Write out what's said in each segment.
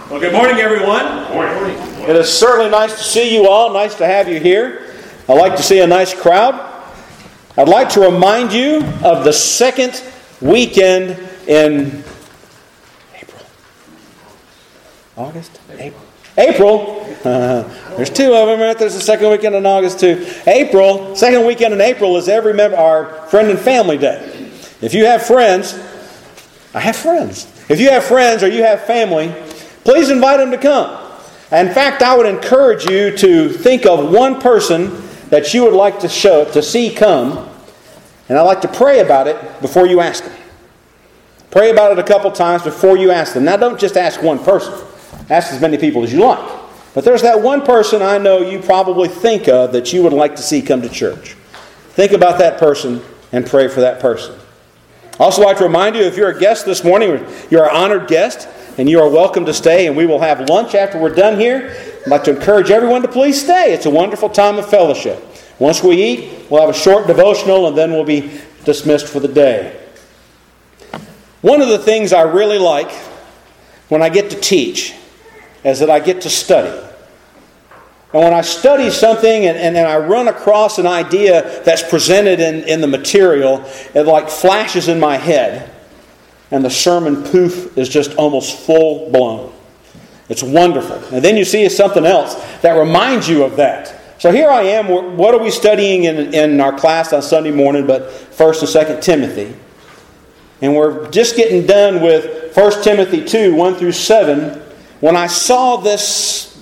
Well, good morning, everyone. Morning. It is certainly nice to see you all. Nice to have you here. I like to see a nice crowd. I'd like to remind you of the second weekend in April. August? April. There's two of them, right? There's the second weekend in August, too. April. Second weekend in April is our Friend and Family Day. If you have friends, I have friends. If you have friends or you have family, please invite them to come. In fact, I would encourage you to think of one person that you would like to see come, and I'd like to pray about it before you ask them. Pray about it a couple times before you ask them. Now, don't just ask one person. Ask as many people as you like. But there's that one person I know you probably think of that you would like to see come to church. Think about that person and pray for that person. I'd also like to remind you, if you're a guest this morning, you're an honored guest, and you are welcome to stay, and we will have lunch after we're done here. I'd like to encourage everyone to please stay. It's a wonderful time of fellowship. Once we eat, we'll have a short devotional, and then we'll be dismissed for the day. One of the things I really like when I get to teach is that I get to study. And when I study something and I run across an idea that's presented in the material, it like flashes in my head. And the sermon poof is just almost full blown. It's wonderful. And then you see something else that reminds you of that. So here I am. What are we studying in our class on Sunday morning but 1st and 2nd Timothy? And we're just getting done with 1 Timothy 2, 1 through 7, when I saw this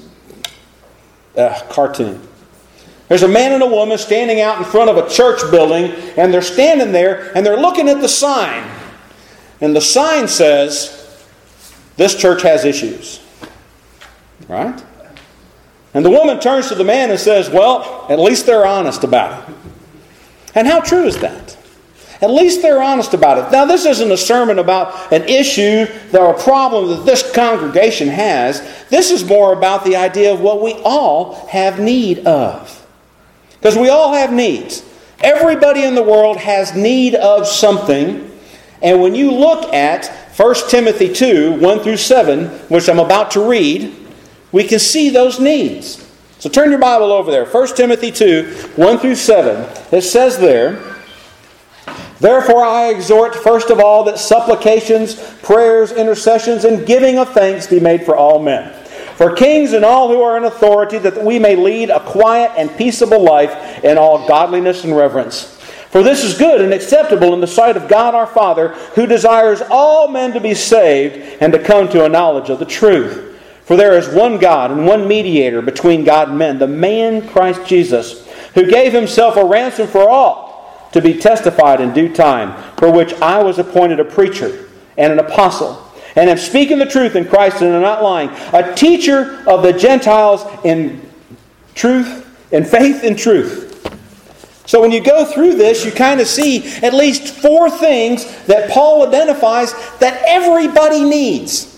cartoon. There's a man and a woman standing out in front of a church building, and they're standing there and they're looking at the sign. And the sign says, "This church has issues." Right? And the woman turns to the man and says, "Well, at least they're honest about it." And how true is that? At least they're honest about it. Now, this isn't a sermon about an issue or a problem that this congregation has. This is more about the idea of what we all have need of. Because we all have needs. Everybody in the world has need of something. And when you look at 1 Timothy 2, 1 through 7, which I'm about to read, we can see those needs. So turn your Bible over there. 1 Timothy 2, 1 through 7. It says there, "Therefore I exhort, first of all, that supplications, prayers, intercessions, and giving of thanks be made for all men. For kings and all who are in authority, that we may lead a quiet and peaceable life in all godliness and reverence. For this is good and acceptable in the sight of God our Father, who desires all men to be saved and to come to a knowledge of the truth. For there is one God and one mediator between God and men, the man Christ Jesus, who gave himself a ransom for all, to be testified in due time, for which I was appointed a preacher and an apostle, and am speaking the truth in Christ and am not lying, a teacher of the Gentiles in truth, in faith and truth." So when you go through this, you kind of see at least 4 things that Paul identifies that everybody needs.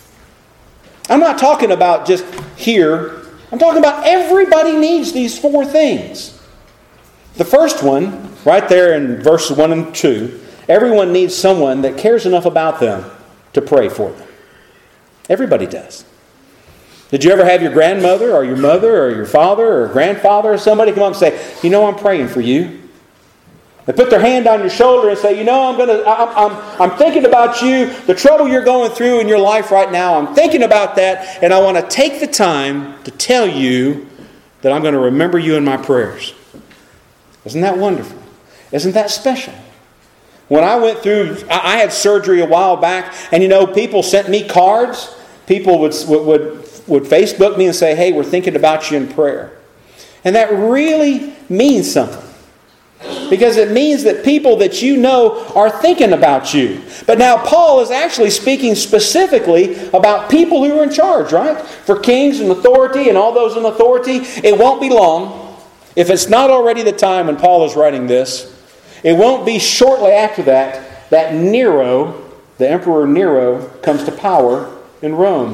I'm not talking about just here. I'm talking about everybody needs these 4 things. The first one, right there in verses 1 and 2, everyone needs someone that cares enough about them to pray for them. Everybody does. Did you ever have your grandmother or your mother or your father or grandfather or somebody come up and say, "You know, I'm praying for you"? They put their hand on your shoulder and say, "You know, I'm thinking about you, the trouble you're going through in your life right now. I'm thinking about that, and I want to take the time to tell you that I'm going to remember you in my prayers." Isn't that wonderful? Isn't that special? When I went through, I had surgery a while back, and you know, people sent me cards. People would Facebook me and say, "Hey, we're thinking about you in prayer." And that really means something. Because it means that people that you know are thinking about you. But now Paul is actually speaking specifically about people who are in charge, right? For kings and authority and all those in authority, it won't be long. If it's not already the time when Paul is writing this, it won't be shortly after that Nero, the Emperor Nero, comes to power in Rome.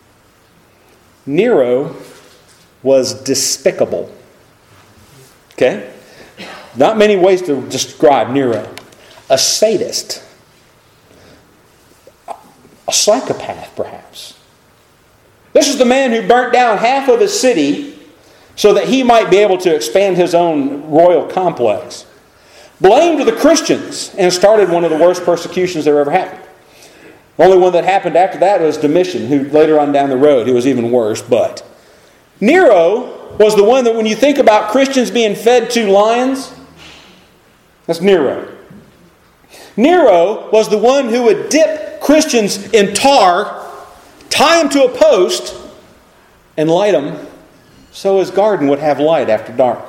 Nero was despicable. Okay? Not many ways to describe Nero. A sadist. A psychopath, perhaps. This is the man who burnt down half of his city so that he might be able to expand his own royal complex. Blamed the Christians and started one of the worst persecutions that ever happened. The only one that happened after that was Domitian, who later on down the road, it was even worse. But Nero was the one that when you think about Christians being fed to lions, that's Nero. Nero was the one who would dip Christians in tar, tie them to a post, and light them so his garden would have light after dark.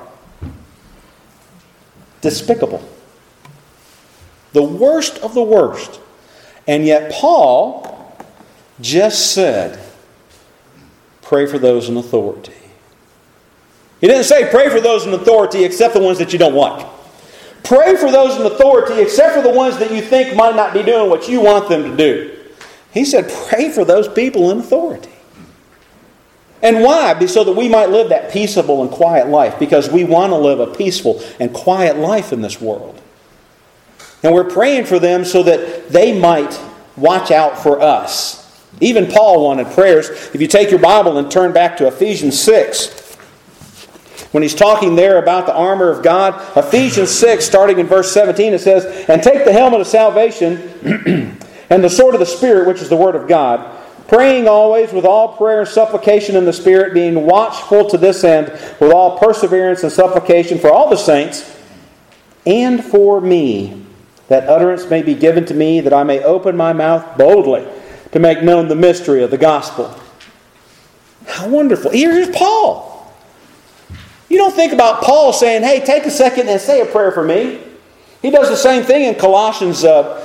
Despicable. The worst of the worst. And yet Paul just said, pray for those in authority. He didn't say pray for those in authority except the ones that you don't like. Pray for those in authority except for the ones that you think might not be doing what you want them to do. He said pray for those people in authority. And why? So that we might live that peaceable and quiet life. Because we want to live a peaceful and quiet life in this world. And we're praying for them so that they might watch out for us. Even Paul wanted prayers. If you take your Bible and turn back to Ephesians 6, when he's talking there about the armor of God, Ephesians 6, starting in verse 17, it says, "And take the helmet of salvation and the sword of the Spirit, which is the Word of God, praying always with all prayer and supplication in the Spirit, being watchful to this end with all perseverance and supplication for all the saints, and for me, that utterance may be given to me, that I may open my mouth boldly to make known the mystery of the gospel." How wonderful. Here's Paul. You don't think about Paul saying, hey, take a second and say a prayer for me. He does the same thing in Colossians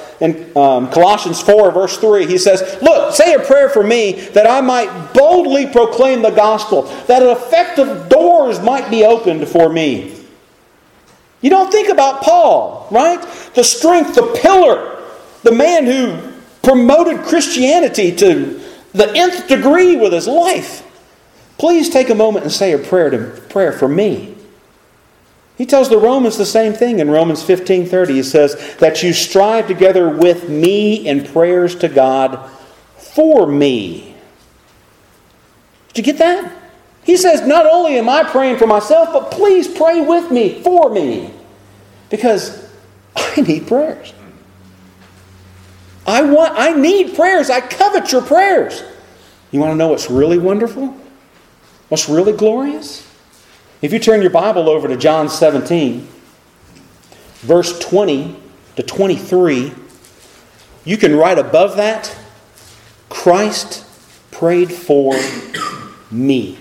4, verse 3. He says, look, say a prayer for me that I might boldly proclaim the gospel, that effective doors might be opened for me. You don't think about Paul, right? The strength, the pillar, the man who promoted Christianity to the nth degree with his life. Please take a moment and say a prayer for me. He tells the Romans the same thing in Romans 15:30. He says that you strive together with me in prayers to God for me. Did you get that? He says, not only am I praying for myself, but please pray with me, for me. Because I need prayers. I need prayers. I covet your prayers. You want to know what's really wonderful? What's really glorious? If you turn your Bible over to John 17, verse 20 to 23, you can write above that, Christ prayed for me.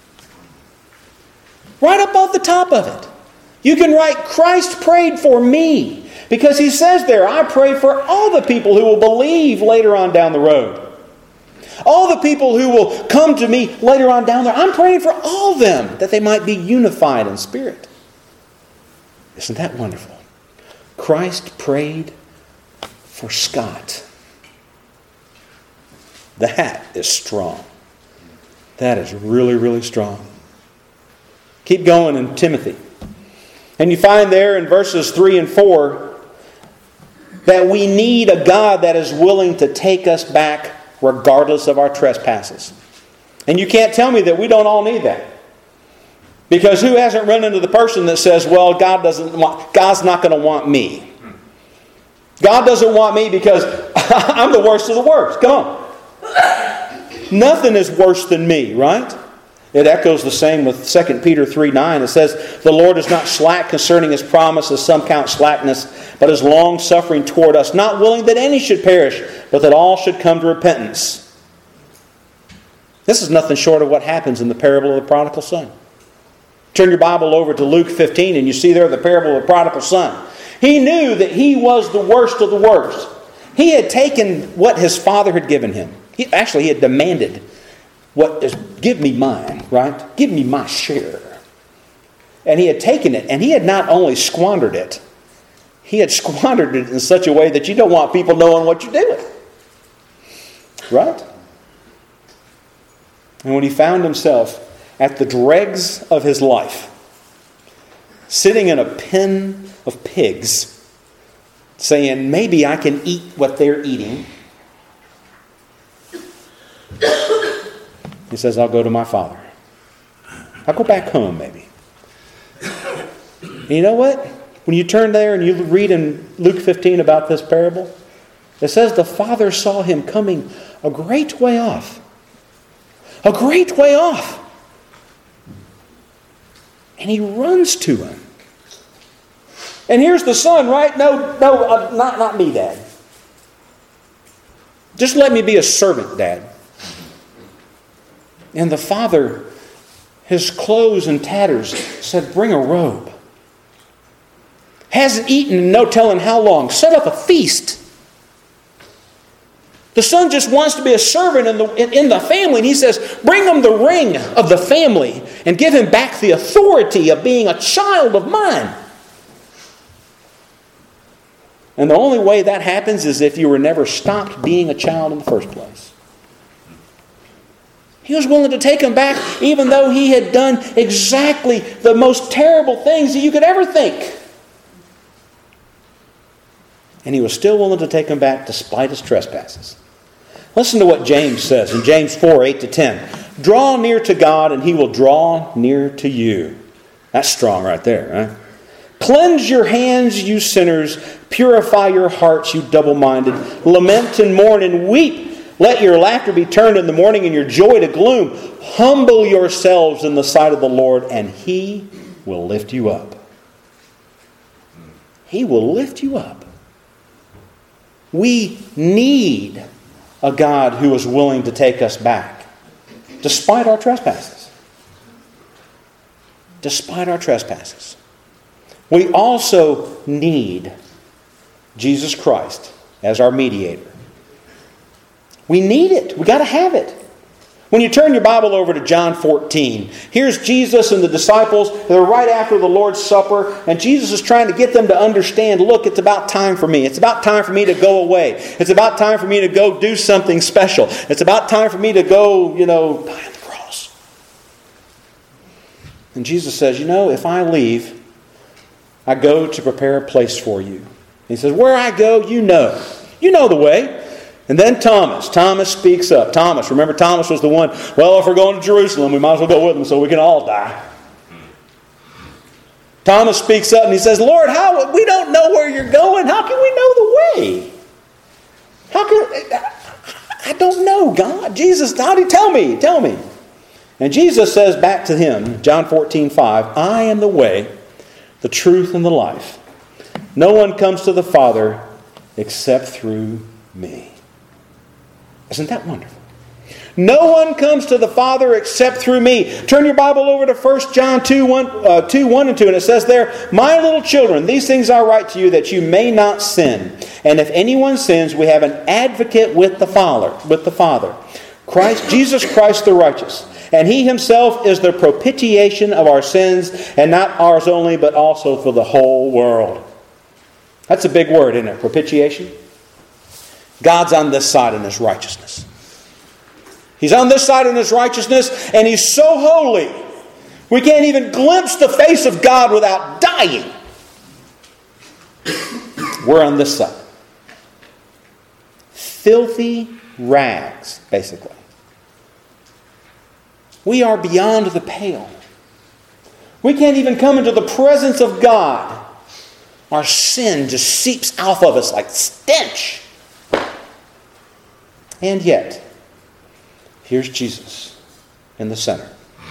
Right above the top of it. You can write, Christ prayed for me. Because he says there, I pray for all the people who will believe later on down the road. All the people who will come to me later on down there. I'm praying for all of them that they might be unified in spirit. Isn't that wonderful? Christ prayed for Scott. That is strong. That is really, really strong. Keep going in Timothy. And you find there in verses 3 and 4 that we need a God that is willing to take us back regardless of our trespasses. And you can't tell me that we don't all need that. Because who hasn't run into the person that says, well, God's not going to want me. God doesn't want me because I'm the worst of the worst. Come on. Nothing is worse than me, right? It echoes the same with 2 Peter 3:9. It says, the Lord is not slack concerning His promise, as some count slackness, but is long-suffering toward us, not willing that any should perish, but that all should come to repentance. This is nothing short of what happens in the parable of the prodigal son. Turn your Bible over to Luke 15, and you see there the parable of the prodigal son. He knew that he was the worst of the worst. He had taken what his father had given him. He had demanded, give me mine, right? Give me my share. And he had taken it, and he had not only squandered it, he had squandered it in such a way that you don't want people knowing what you're doing. Right? And when he found himself at the dregs of his life, sitting in a pen of pigs, saying, maybe I can eat what they're eating. He says, I'll go to my Father. I'll go back home, maybe. And you know what? When you turn there and you read in Luke 15 about this parable, it says the Father saw him coming a great way off. A great way off. And he runs to him. And here's the son, right? No, not me, Dad. Just let me be a servant, Dad. And the father, his clothes in tatters, said, bring a robe. Hasn't eaten in no telling how long. Set up a feast. The son just wants to be a servant in the family. And he says, bring him the ring of the family and give him back the authority of being a child of mine. And the only way that happens is if you were never stopped being a child in the first place. He was willing to take him back even though he had done exactly the most terrible things that you could ever think. And he was still willing to take him back despite his trespasses. Listen to what James says in James 4, 8-10. Draw near to God and He will draw near to you. That's strong right there, right? Cleanse your hands, you sinners. Purify your hearts, you double-minded. Lament and mourn and weep. Let your laughter be turned in the morning and your joy to gloom. Humble yourselves in the sight of the Lord and He will lift you up. He will lift you up. We need a God who is willing to take us back, despite our trespasses. Despite our trespasses. We also need Jesus Christ as our mediator. We need it. We got to have it. When you turn your Bible over to John 14, here's Jesus and the disciples. They're right after the Lord's Supper, and Jesus is trying to get them to understand, look, it's about time for me. It's about time for me to go away. It's about time for me to go do something special. It's about time for me to go, die on the cross. And Jesus says, if I leave, I go to prepare a place for you. And He says, where I go, you know. You know the way. And then Thomas speaks up. Remember Thomas was the one, if we're going to Jerusalem, we might as well go with him so we can all die. Thomas speaks up and he says, Lord, we don't know where you're going. How can we know the way? I don't know, God. Jesus, how do you tell me? Tell me. And Jesus says back to him, John 14:5, I am the way, the truth, and the life. No one comes to the Father except through me. Isn't that wonderful? No one comes to the Father except through me. Turn your Bible over to 1 John 1 and 2, and it says there, my little children, these things I write to you that you may not sin. And if anyone sins, we have an advocate with the Father, Christ, Jesus Christ the righteous. And He Himself is the propitiation of our sins, and not ours only, but also for the whole world. That's a big word, isn't it? Propitiation. God's on this side in His righteousness. He's on this side in His righteousness, and He's so holy, we can't even glimpse the face of God without dying. We're on this side. Filthy rags, basically. We are beyond the pale. We can't even come into the presence of God. Our sin just seeps out of us like stench. And yet, here's Jesus in the center,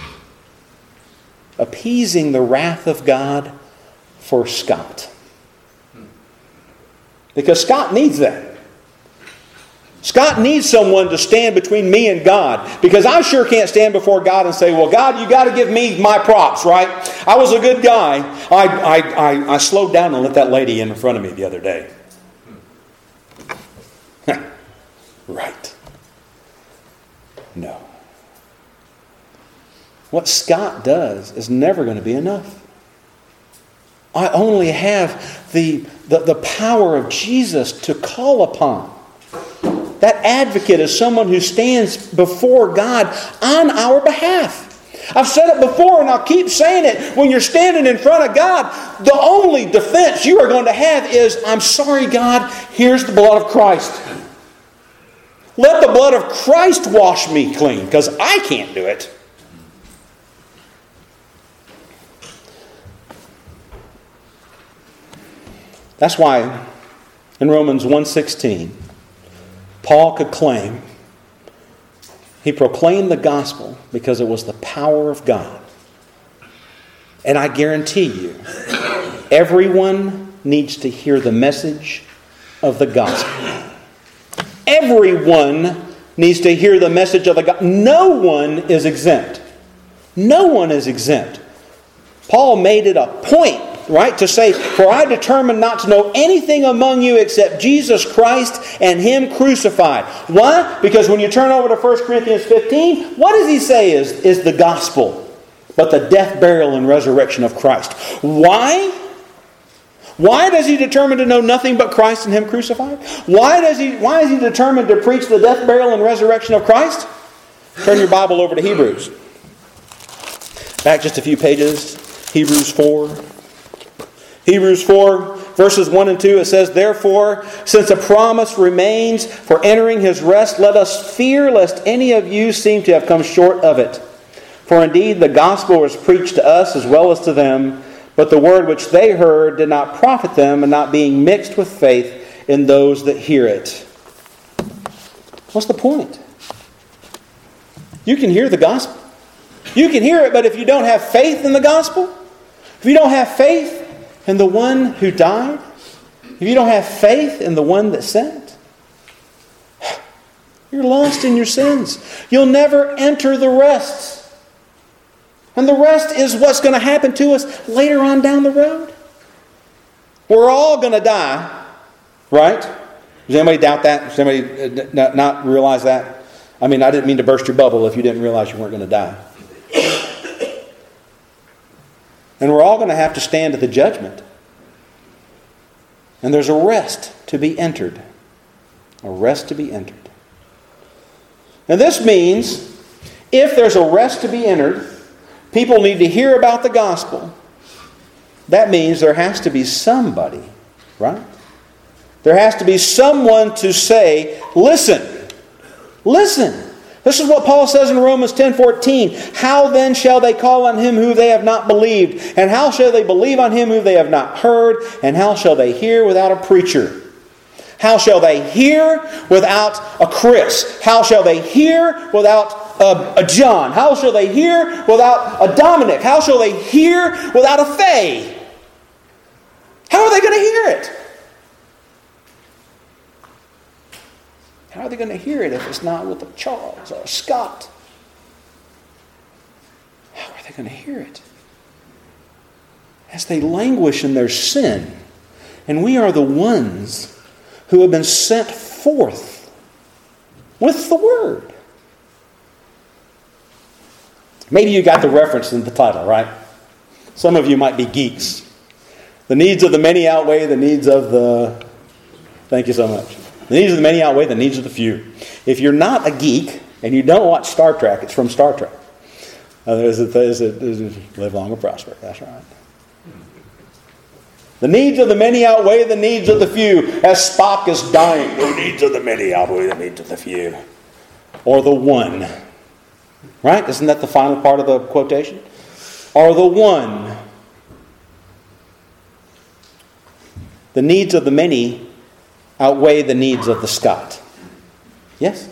appeasing the wrath of God for Scott. Because Scott needs that. Scott needs someone to stand between me and God. Because I sure can't stand before God and say, well, God, you got to give me my props, right? I was a good guy. I slowed down and let that lady in front of me the other day. Right. No. What Scott does is never going to be enough. I only have the power of Jesus to call upon. That advocate is someone who stands before God on our behalf. I've said it before and I'll keep saying it. When you're standing in front of God, the only defense you are going to have is, I'm sorry, God, here's the blood of Christ. Let the blood of Christ wash me clean, because I can't do it. That's why in Romans 1:16, Paul could claim he proclaimed the gospel because it was the power of God. And I guarantee you, everyone needs to hear the message of the gospel. Everyone needs to hear the message of the gospel. No one is exempt. No one is exempt. Paul made it a point, right, to say, "For I determined not to know anything among you except Jesus Christ and Him crucified." Why? Because when you turn over to 1 Corinthians 15, what does he say is the gospel? But the death, burial, and resurrection of Christ. Why? Why does he determine to know nothing but Christ and Him crucified? Why is he determined to preach the death, burial, and resurrection of Christ? Turn your Bible over to Hebrews. Back just a few pages. Hebrews 4. Hebrews 4, verses 1 and 2, it says, "Therefore, since a promise remains for entering His rest, let us fear lest any of you seem to have come short of it. For indeed the gospel was preached to us as well as to them, but the word which they heard did not profit them, and not being mixed with faith in those that hear it." What's the point? You can hear the gospel. You can hear it, but if you don't have faith in the gospel, if you don't have faith in the one who died, if you don't have faith in the one that sent, you're lost in your sins. You'll never enter the rest. And the rest is what's going to happen to us later on down the road. We're all going to die, right? Does anybody doubt that? Does anybody not realize that? I mean, I didn't mean to burst your bubble if you didn't realize you weren't going to die. And we're all going to have to stand at the judgment. And there's a rest to be entered. A rest to be entered. And this means, if there's a rest to be entered, people need to hear about the gospel. That means there has to be somebody, right? There has to be someone to say, listen. Listen. This is what Paul says in Romans 10:14. "How then shall they call on Him who they have not believed? And how shall they believe on Him who they have not heard? And how shall they hear without a preacher? How shall they hear without a Chris? How shall they hear without a John? How shall they hear without a Dominic? How shall they hear without a Faye? How are they going to hear it? How are they going to hear it if it's not with a Charles or a Scott? How are they going to hear it? As they languish in their sin. And we are the ones who have been sent forth with the Word. Maybe you got the reference in the title, right? Some of you might be geeks. The needs of the many outweigh the needs of the... Thank you so much. The needs of the many outweigh the needs of the few. If you're not a geek and you don't watch Star Trek, it's from Star Trek. There's live long and prosper. That's right. The needs of the many outweigh the needs of the few. As Spock is dying, the needs of the many outweigh the needs of the few. Or the one. Right? Isn't that the final part of the quotation? Or the one. The needs of the many outweigh the needs of the Scott. Yes?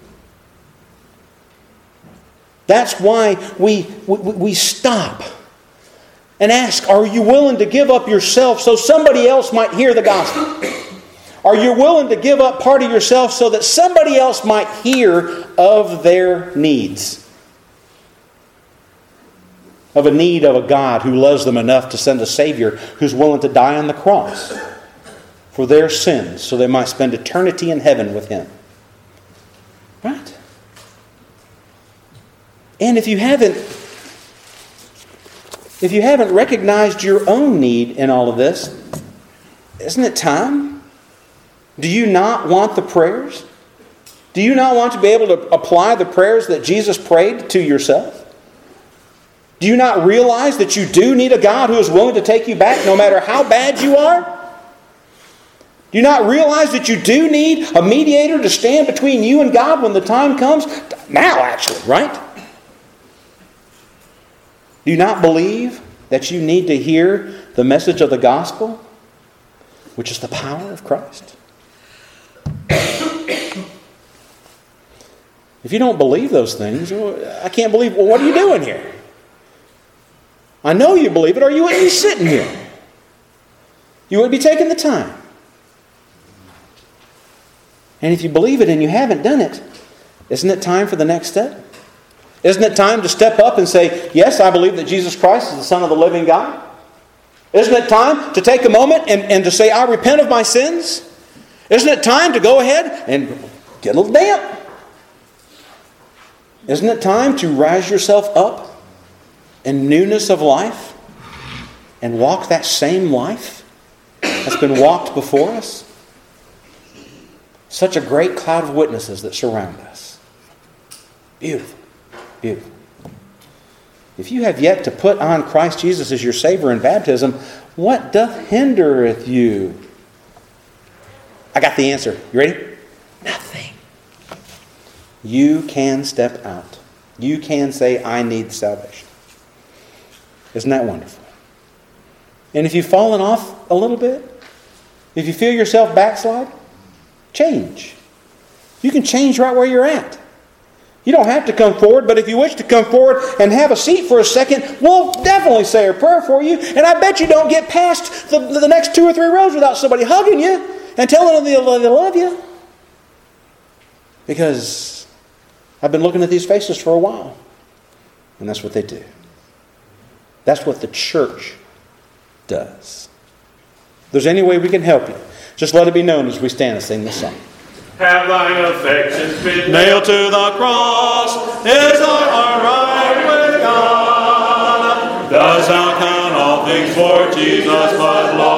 That's why we stop and ask, are you willing to give up yourself so somebody else might hear the gospel? Are you willing to give up part of yourself so that somebody else might hear of their needs? Of a need of a God who loves them enough to send a Savior who's willing to die on the cross for their sins so they might spend eternity in heaven with Him. Right? And if you haven't recognized your own need in all of this, isn't it time? Do you not want the prayers? Do you not want to be able to apply the prayers that Jesus prayed to yourself? Do you not realize that you do need a God who is willing to take you back no matter how bad you are? Do you not realize that you do need a mediator to stand between you and God when the time comes? Now, actually, right? Do you not believe that you need to hear the message of the gospel, which is the power of Christ? If you don't believe those things, I can't believe, well, what are you doing here? I know you believe it, or you wouldn't be sitting here. You wouldn't be taking the time. And if you believe it and you haven't done it, isn't it time for the next step? Isn't it time to step up and say, yes, I believe that Jesus Christ is the Son of the living God? Isn't it time to take a moment and to say, I repent of my sins? Isn't it time to go ahead and get a little damp? Isn't it time to rise yourself up in newness of life and walk that same life that's been walked before us? Such a great cloud of witnesses that surround us. Beautiful. Beautiful. If you have yet to put on Christ Jesus as your Savior in baptism, what doth hindereth you? I got the answer. You ready? Nothing. You can step out. You can say, I need salvation. Isn't that wonderful? And if you've fallen off a little bit, if you feel yourself backslide, change. You can change right where you're at. You don't have to come forward, but if you wish to come forward and have a seat for a second, we'll definitely say a prayer for you. And I bet you don't get past the next 2 or 3 rows without somebody hugging you and telling them they love you. Because I've been looking at these faces for a while. And that's what they do. That's what the church does. If there's any way we can help you, just let it be known as we stand and sing this song. Have thine affections been nailed to the cross? Is thy heart right with God? Dost thou count all things for Jesus but lost?